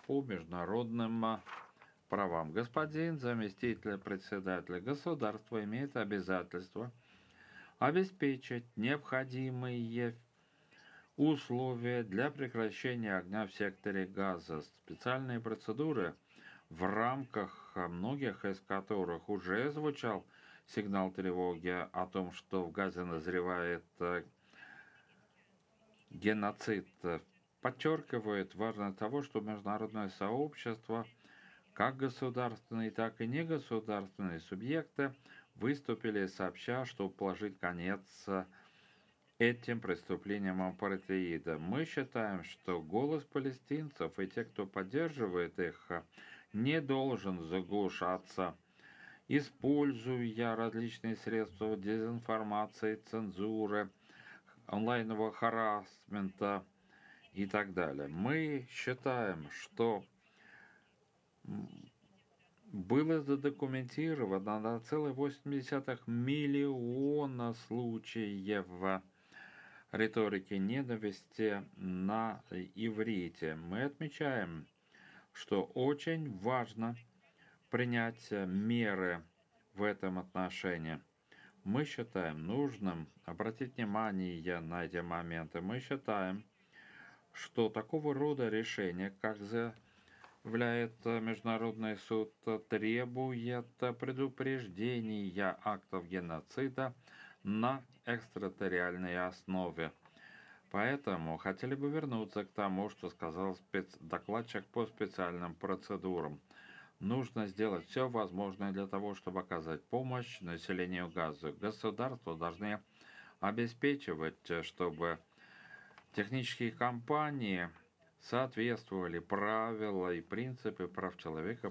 по международным правам. Господин заместитель председателя, государство имеет обязательство обеспечить необходимые условия для прекращения огня в секторе Газа. Специальные процедуры, в рамках многих из которых уже звучал сигнал тревоги о том, что в Газе назревает геноцид, подчеркивает важность того, что международное сообщество, как государственные, так и негосударственные субъекты, выступили сообща, чтобы положить конец этим преступлениям апартеида. Мы считаем, что голос палестинцев и тех, кто поддерживает их, не должен заглушаться, используя различные средства дезинформации, цензуры, онлайнового харассмента и так далее. Мы считаем, что было задокументировано на целых 0,8 миллиона случаев риторики ненависти на иврите. Мы отмечаем, что очень важно принять меры в этом отношении. Мы считаем нужным обратить внимание на эти моменты. Мы считаем, что такого рода решения, как заявляет Международный суд, требует предупреждения актов геноцида на экстерриториальной основе. Поэтому хотели бы вернуться к тому, что сказал докладчик по специальным процедурам. Нужно сделать все возможное для того, чтобы оказать помощь населению Газы. Государства должны обеспечивать, чтобы технические компании соответствовали правила и принципы прав человека